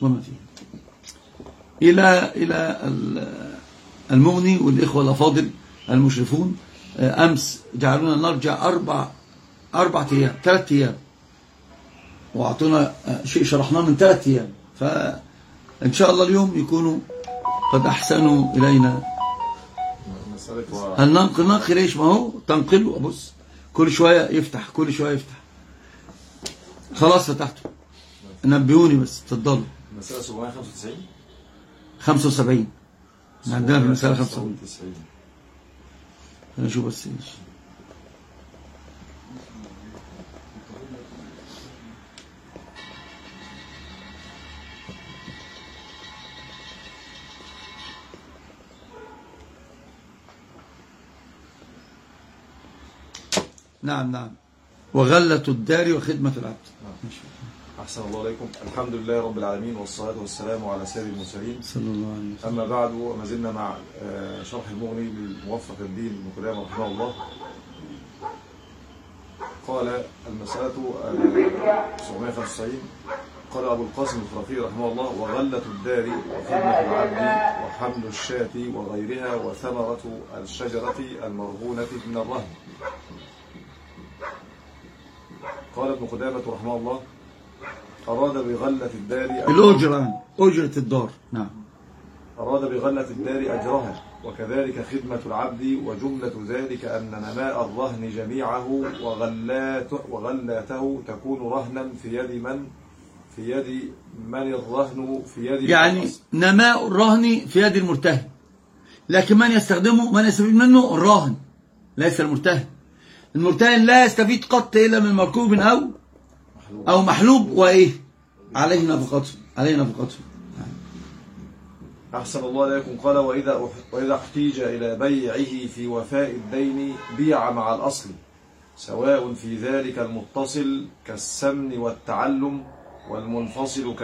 وما فيه. إلى المغني والإخوة الأفاضل المشرفون أمس جعلونا نرجع 4 أيام 3 أيام، وأعطونا شيء شرحناه من 3 أيام، فإن شاء الله اليوم يكونوا قد أحسنوا إلينا. النقل ليش؟ ما هو تنقله. أبص كل شوية يفتح، كل شوية يفتح. خلاص فتحته، نبهوني بس. تفضلوا. المسألة 795 75 عندنا في المسألة 75. أنا شو بس إيش. نعم. وغلة الدار وخدمة العبد. أحسن الله عليكم. الحمد لله رب العالمين، والصلاة والسلام على سيد المرسلين صلى الله عليه وسلم. أما بعد، وما زلنا مع شرح المغني للموفق الدين ابن قدامة رحمه الله. قال المسألة 795. قال أبو القاسم الخرافي رحمه الله: وغلة الدار وخدمة العبد وحمل الشاة وغيرها وثمرة الشجرة المرهونة من الرهن. قال ابن قدامة رحمه الله: أراد بغلة الدار الأجرة، أجرة الدار. نعم. أراد بغلة الدار أجرها، وكذلك خدمة العبد، وجملة ذلك أن نماء الرهن جميعه وغلاته تكون رهنا في يد من الرهن في يد يعني نماء الرهن في يد المرتهن، لكن من يستفيد منه الراهن ليس المرتهن. المرتهن لا يستفيد قط إلا من مركوب أو محلوب، وإيه عليه نفقته. أحسن الله عليكم. قال: وإذا احتيج إلى بيعه في وفاء الدين بيع مع الأصل، سواء في ذلك المتصل كالسمن والتعلم، والمنفصل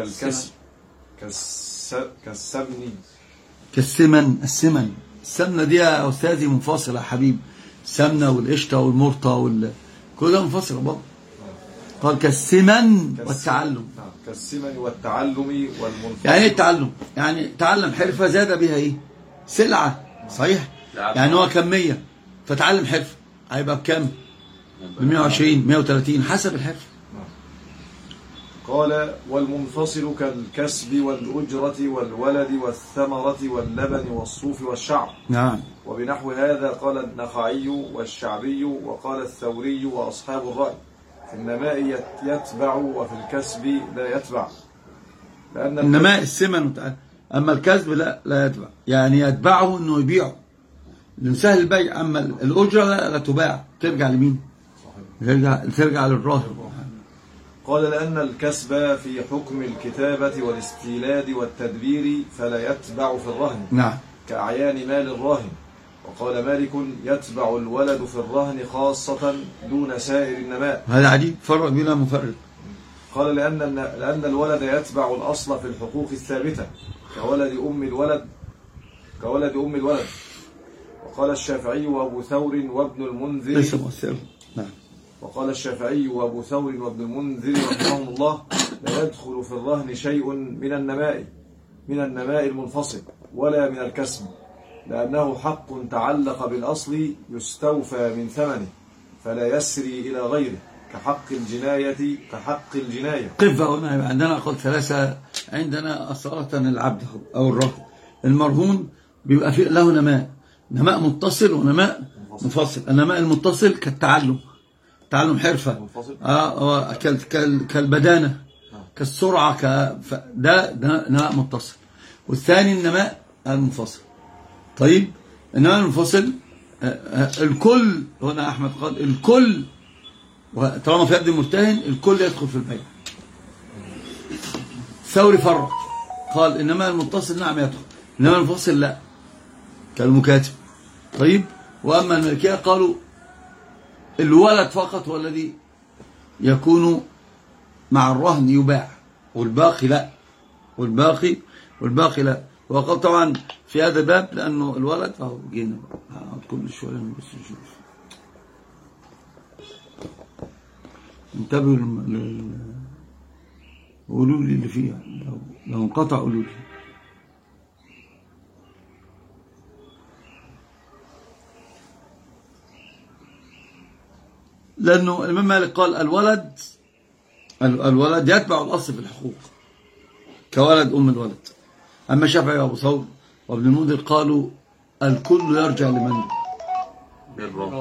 السمنة دي يا أستاذي منفصلة يا حبيب. السمنة والقشطة والمرطة كل ده منفصلة برضه. قال كالسمن والتعلم. كالسمن والتعلم والمنفصل. يعني ايه التعلم؟ يعني تعلم حرفة زاد بها ايه؟ سلعة. صحيح؟ يعني هو كم 100 فتعلم حرفة، هيبقى بكم؟ ب 120 130 حسب الحرفة. قال: والمنفصل كالكسب والأجرة والولد والثمرة واللبن والصوف والشعر. نعم. وبنحو هذا قال النخعي والشعبي، وقال الثوري وأصحاب الرأي: في النماء يتبع، وفي الكسب لا يتبع. لأن النماء السمن، أما الكسب لا يتبع، يعني يتبعه أنه يبيعه لمسهل البيع. أما الأجرة لا تباع، ترجع لمين؟ ترجع للراهن. قال: لأن الكسب في حكم الكتابة والاستيلاد والتدبير فلا يتبع في الرهن. نعم. كأعيان مال الراهن. وقال مالك: يتبع الولد في الرهن خاصة دون سائر النماء. هذا عجيب، فرق بلا مفرق. قال: لأن الولد يتبع الأصل في الحقوق الثابتة كولد أم الولد. وقال الشافعي وأبو ثور وابن المنذر. نعم. وقال الشافعي وأبو ثور وابن المنذر رحمهم الله: لا يدخل في الرهن شيء من النماء المنفصل ولا من الكسب، لأنه حق تعلق بالأصل يستوفى من ثمنه فلا يسري إلى غيره، كحق الجناية. قف هنا. عندنا قلت 3. عندنا أصالة العبد أو الرهن. المرهون بيبقى فيه له نماء متصل ونماء منفصل. النماء المتصل كالتعلم، تعلم حرفة، كالبدانة، كالسرعة، ده نماء متصل. والثاني النماء المنفصل. طيب، النماء المنفصل الكل هنا أحمد قال الكل، طالما في يد المرتهن الكل يدخل في البيع. ثوري فرق قال النماء المتصل نعم يدخل، النماء المنفصل لا، كالمكاتب. طيب، وأما الملكية قالوا الولد فقط هو الذي يكون مع الرهن يباع، والباقي لا، والباقي لا. وقال طبعا في هذا الباب لأنه الولد فهو جينا هقعد كل شوية بس نشوف. انتبهوا قولوا لي اللي فيها، لو انقطع قولوا لي. لأنه الإمام مالك قال الولد يتبع الأصل في الحقوق كولد أم الولد. أما الشافعي وأبو ثور وابن المنذر قالوا الكل يرجع لمن؟ للراهن.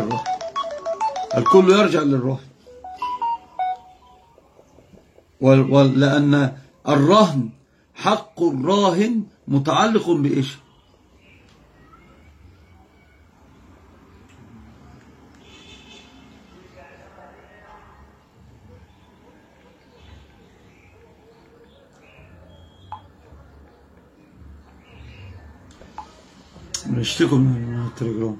الكل يرجع للراهن، لأن الرهن حق الراهن متعلق بإيش؟ نشتكوا من التليجرام.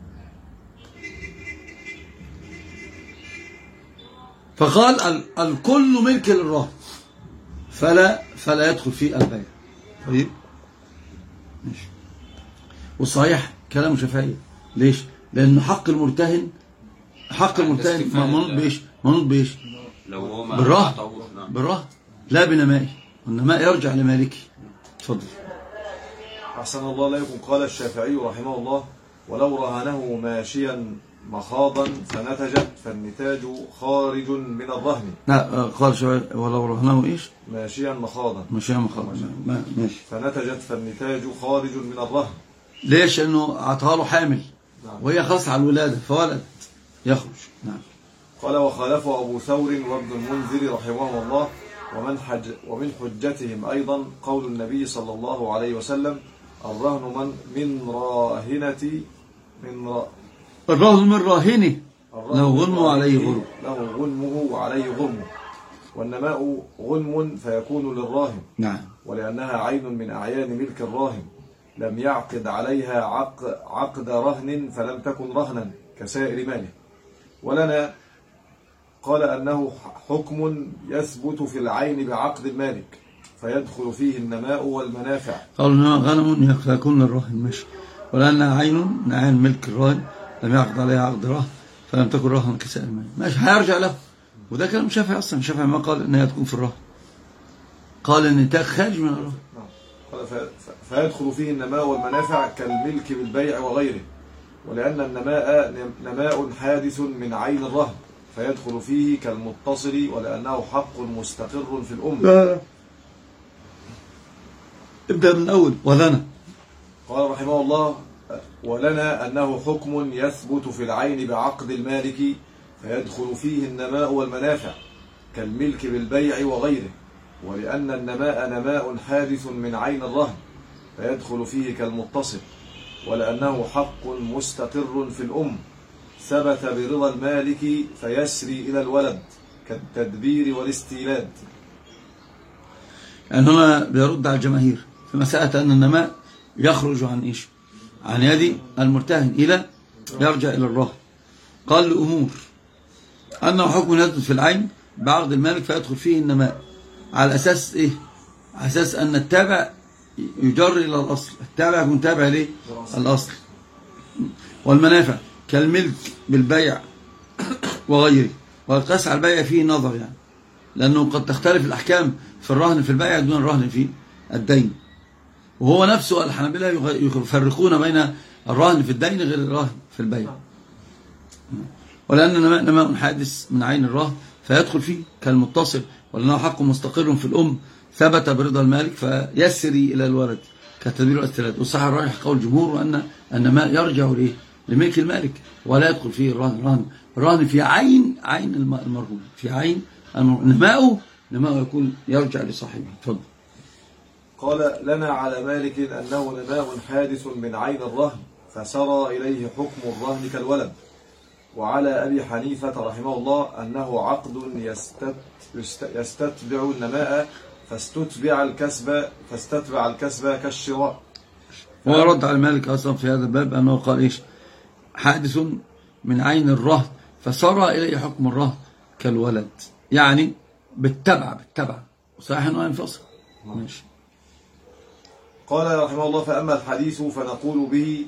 فقال الكل ملك للراهن فلا يدخل فيه البيع. طيب ماشي. وصحيح كلام شافعي. ليش؟ لأن حق المرتهن منوط بإيش؟ منوط بإيش؟ بالرهن لا بنمائي، والنماء يرجع لمالكه. تفضل. أحسن الله إليكم. قال الشافعي رحمه الله: ولو رهنه ماشيا مخاضا فنتجت فالنتاج خارج من الرهن. لا قال الشافعي ولو رهنه إيش؟ ماشيا مخاضا. ماشي. فنتجت فالنتاج خارج من الرهن. ليش؟ لأنه أعطاها له حامل. نعم. وهي خاصة على الولادة فولد يخرج. نعم. قال وخالفه أبو ثور وابن المنذر رحمه الله ومن حجتهم أيضا قول النبي صلى الله عليه وسلم: الرهن من راهنة الرهن من راهنه له غنمه عليه غرم. له غنمه وعليه غرمه. والنماء غنم فيكون للراهن. نعم. ولأنها عين من أعيان ملك الراهن لم يعقد عليها عقد رهن فلم تكن رهنا كسائر ماله. ولنا قال أنه حكم يثبت في العين بعقد المالك فيدخل فيه النماء والمنافع. قالوا إنها غنم فيكون للراهن. ماشي. ولأنها عين من أعيان ملك الراهن لم يعقد عليها عقد رهن فلم تكن رهنا كسائر ماله. ماشي. هيرجع له. وده كلام شافعي أصلا. شافعي ما قال إنها تكون في الرهن، قال إن النتاج خارج من الرهن. فيدخل فيه النماء والمنافع كالملك بالبيع وغيره. ولأن النماء نماء حادث من عين الرهن فيدخل فيه كالمتصل ولأنه حق مستقر في الأم. لا. ابدأ من الأول. ولنا قال رحمه الله: ولنا أنه حكم يثبت في العين بعقد المالك فيدخل فيه النماء والمنافع كالملك بالبيع وغيره. ولأن النماء نماء حادث من عين الرهن فيدخل فيه كالمتصل ولأنه حق مستقر في الأم ثبت برضا المالك فيسري إلى الولد كالتدبير والاستيلاد. يعني هنا بيرد على الجماهير في مسألة أن النماء يخرج عن إيش؟ عن يد المرتهن إلى يرجع إلى الراهن. قال لأمور أنه حكم يثبت في العين بعقد المالك فيدخل فيه النماء على أساس إيه؟ على أساس أن التابع يجر إلى الأصل. التابع يكون تابع ليه؟ الأصل. والمنافع كالملك بالبيع وغيره. والقياس على البيع فيه نظر، يعني لأنه قد تختلف الأحكام في الرهن في البيع دون الرهن في الدين. وهو نفسه الحنابلة يفرقون بين الرهن في الدين غير الرهن في البيع. ولأن نماء حادث من عين الرهن فيدخل فيه كالمتصل ولأنه حق مستقر في الأم ثبت برضا المالك فيسري إلى الولد كالتدبير والاستيلاد. والصحيح الراجح قول الجمهور وأن النماء يرجع لملك المالك ولا يدخل فيه الرهن. الرهن في عين المرهون، في عين نماءه يكون يرجع لصاحبه. تفضل. قال لنا على مالك أنه نماء حادث من عين الرهن فسرى إليه حكم الرهن كالولد. وعلى أبي حنيفة رحمه الله أنه عقد يستتبع النماء فاستتبع الكسب كالشراء. ورد على مالك أصلا في هذا الباب أنه قال إيش؟ حادث من عين الرهن فسرى إليه حكم الرهن كالولد، يعني بالتبع صحيح أنه ينفصل. ماشي. قال رحمه الله: فأما الحديث فنقول به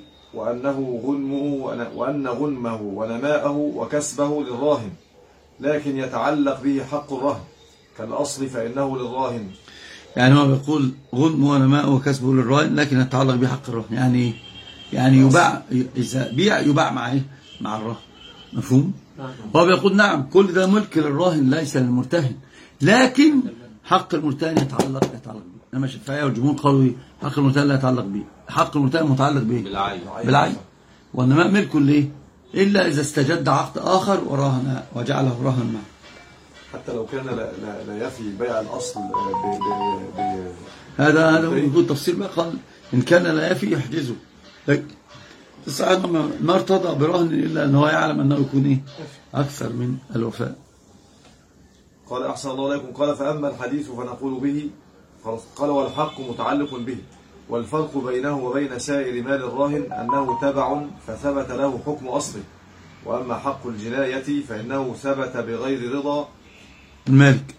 وأن غنمه ونماءه وكسبه للراهن لكن يتعلق به حق الرهن كالأصل فإنه للراهن. يعني هو بيقول غنم ونماء وكسبه للراهن لكن يتعلق بحق الراهن. يعني يباع، إذا بيع يباع مع إيه؟ مع الراهن. مفهوم؟ هو بيقول نعم كل ده ملك للراهن ليس للمرتهن، لكن حق المرتهن يتعلق به. انما الشافعية والجمهور قالوا ايه؟ حق المرتهن لا يتعلق به، حق المرتهن متعلق به بالعين. والنماء ملك ليه؟ الا اذا استجد عقد اخر وراهن وجعله راهن معه. حتى لو كان لا يفي بيع الاصل هذا يقول تفسير بقى. قال ان كان لا يفي يحجزه، الصحيح ما ارتضى برهن الا ان هو يعلم انه يكون ايه؟ اكثر من الوفاء. قال أحسن الله إليكم. قال فأما الحديث فنقول به. قال والحق متعلق به، والفرق بينه وبين سائر مال الراهن أنه تبع فثبت له حكم أصله، وأما حق الجناية فإنه ثبت بغير رضا المالك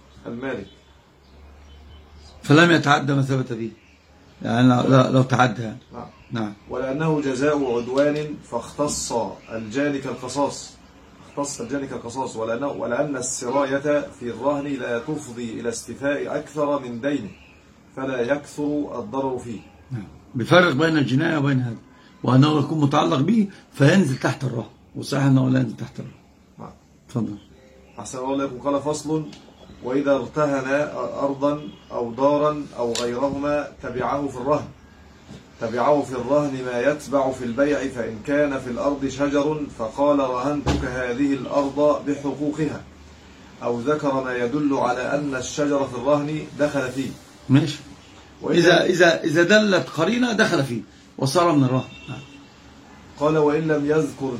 فلم يتعدى ما ثبت به، يعني لو تعدى. نعم. ولأنه جزاء عدوان فاختص الجاني كالقصاص، ولأن السراية في الرهن لا تفضي إلى استيفاء أكثر من دينه فلا يكثر الضرر فيه. بفرق بين الجناية وبين هذا، وأنه يكون متعلق به فينزل تحت الرهن، وصحيح أنه لا ينزل تحت الرهن. تفضل. أحسن الله لكم. قال فصل: وإذا ارتهن أرضا أو دارا أو غيرهما تبعه في الرهن ما يتبع في البيع، فإن كان في الأرض شجر فقال رهنتك هذه الأرض بحقوقها، أو ذكر ما يدل على أن الشجر في الرهن دخل فيه. ماشي. إذا دلت قرينة دخل فيه وصار من الرهن. قال وإن لم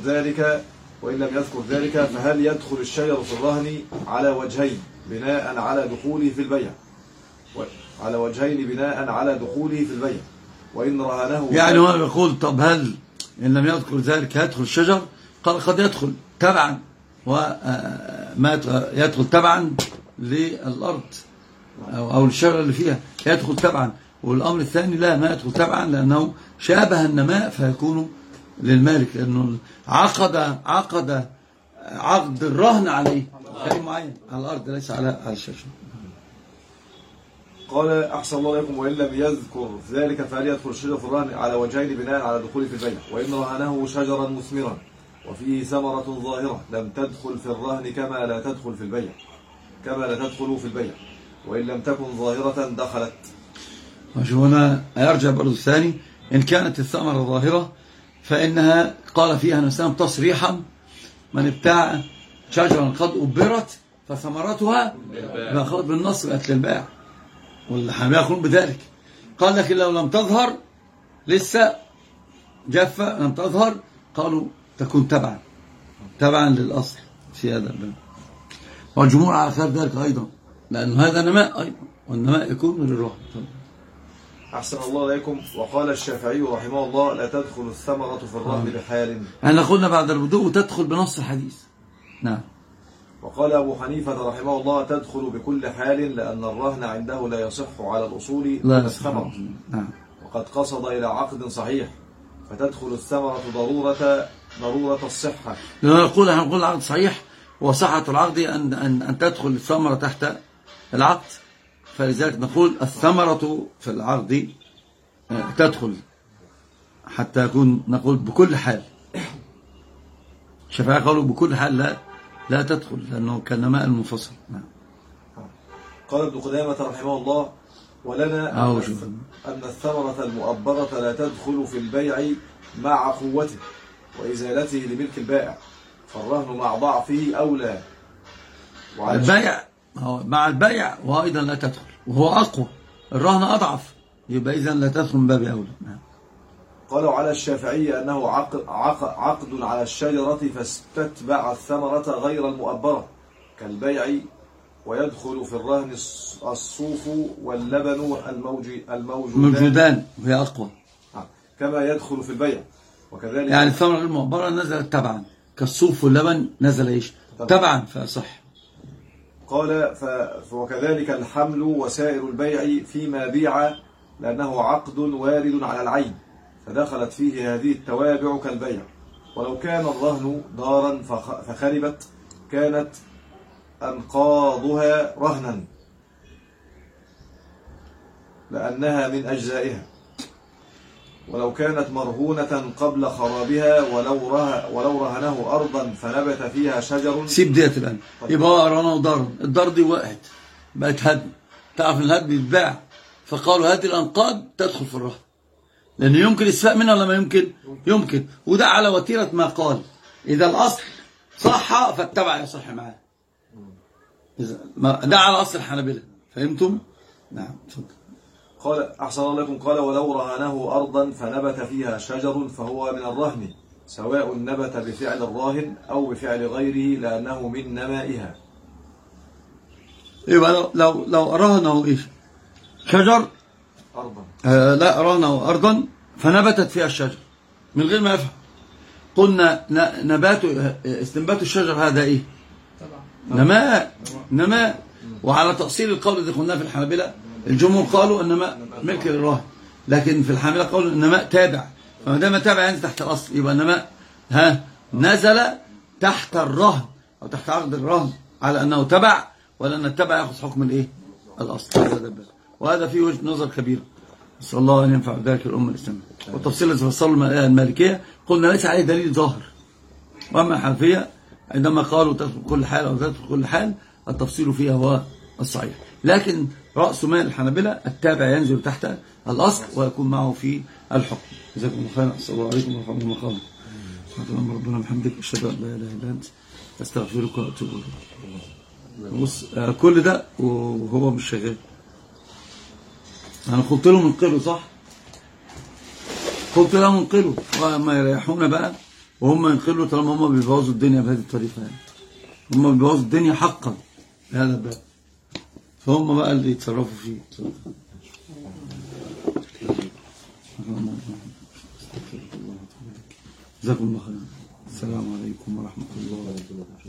يذكر ذلك فهل يدخل الشجر في الرهن على وجهين بناء على دخوله في البيع، وإن رهنه يعني هو يقول طب هل إن لم يذكر ذلك يدخل الشجر؟ قال قد يدخل تبعا، وما يدخل تبعا للأرض أو الشجر اللي فيها يدخل تبعا. والأمر الثاني لا، ما يدخل تبعا لأنه شابه النماء فيكون للمالك، لأنه عقد الرهن عليه شيء معين على الأرض ليس على الشجر. قال أحسن الله عليكم. وإن لم يذكر ذلك فهل يدخل الشجر في الرهن على وجهين بناء على دخوله في البيع، وإن رهنه شجرا مثمرا وفيه ثمرة ظاهرة لم تدخل في الرهن كما لا تدخل في البيع، وإن لم تكن ظاهرة دخلت. هنا يرجع برضو الثاني، إن كانت الثمرة ظاهرة فإنها قال فيها نسام تصريحا: من ابتاع شجرا قد أبرت فثمرتها خلط بالنص بقت للبائع، والحنابلة يقولون بذلك. قال لكن لو لم تظهر لسه جافة لم تظهر، قالوا تكون تبعا للأصل في هذا الباب. والجمهور على خلاف ذلك أيضا، لأن هذا نماء أيضا، والنماء يكون للرهن. أحسن الله عليكم. وقال الشافعي رحمه الله: لا تدخل الثمرة في الرهن بحال. احنا قلنا بعد البدو تدخل بنص الحديث. نعم. وقال أبو حنيفة رحمه الله: تدخل بكل حال، لأن الرهن عنده لا يصح على الأصول لا الثمرة. نعم. وقد قصد إلى عقد صحيح، فتدخل الثمرة ضرورة الصحة. نقول العقد صحيح، وصحة العقد أن تدخل الثمرة تحت العقد، فلذلك نقول الثمرة في العقد تدخل حتى يكون نقول بكل حال. الشافعية قالوا بكل حال لا تدخل، لأنه كالنماء المنفصل. نعم. قال ابن قدامة رحمه الله: ولنا أن الثمرة المؤبرة لا تدخل في البيع مع قوته وإزالته لملك البائع، فالرهن مع ضعفه أولى. البيع مع البيع وأيضا لا تدخل، وهو أقوى، الرهن أضعف، يبقى إذن لا تدخل من باب أولى. قالوا على الشافعي أنه عقد على الشجرة فاستتبع الثمرة غير المؤبرة كالبيع، ويدخل في الرهن الصوف واللبن الموجودان وهي أقوى كما يدخل في البيع. وكذلك يعني الثمرة المؤبرة نزلت تبعا، كالصوف واللبن نزل إيش تبعا فصح. قال وكذلك الحمل وسائر البيع فيما بيع، لأنه عقد وارد على العين، فدخلت فيه هذه التوابع كالبيع. ولو كان الرهن دارا فخربت كانت أنقاضها رهنا لأنها من أجزائها، ولو كانت مرهونة قبل خرابها ولو رهنه أرضا فنبت فيها شجر. سيب ديت الآن. يبقى هو رهنه دار، الدار دي وقعت بقت هدم، تعرف ان الهدم بيتباع، فقالوا هذه الأنقاض تدخل في الرهن، لأنه يمكن الاستفاء منها ولا ما يمكن؟ يمكن. وده على وتيرة ما قال إذا الأصل صح فاتبع يصح معاه، ده على أصل الحنابلة. فهمتم؟ نعم. قال أحسن الله لكم. قال ولو رهنه أرضا فنبت فيها شجر فهو من الرهن، سواء نبت بفعل الراهن أو بفعل غيره لأنه من نمائها. يبقى لو رهنه إيش؟ شجر أرضا. لا، رهنه أرضا فنبتت فيها الشجر من غير ما يفهم. قلنا استنبات الشجر هذا إيه؟ نماء. وعلى تأصيل القول الذي قلناه في الحنابلة، الجمهور قالوا النماء ملك للراهن، لكن في الحنابلة قالوا النماء تابع، فما دام تابع ينزل تحت الأصل، يبقى النماء نزل تحت الرهن أو تحت عقد الرهن على أنه تبع، ولأن التبع يأخذ حكم الإيه؟ الأصل. وهذا فيه وجه نظر كبير، نسأل الله أن ينفع بذلك الأمة الإسلامية. والتفصيل الذي فصلوا المالكية قلنا ليس عليه دليل ظاهر، وأما الحنفية عندما قالوا تدخل كل حال أو تدخل كل حال، التفصيل فيها هو الصحيح. لكن رأس مال الحنابلة التابع ينزل تحت الأصل ويكون معه في الحكم. جزاكم الله خيرا. السلام عليكم ورحمة الله وبركاته. سبحانك ربنا وبحمدك، أشهد أن لا إله إلا أنت، أستغفرك وأتوب إليك. بص كل ده وهو مش شغال. أنا قلت له منقله صح؟ قلت له منقله، وما يريحونا بقى وهم ينقلوا طالما هم بيبوظوا الدنيا بهذه الطريقة. يعني هم بيبوظوا الدنيا حقا بهذا الباب، فهم بقى اللي يتصرفوا فيه. جزاكم الله خيرا. السلام عليكم ورحمة الله وبركاته.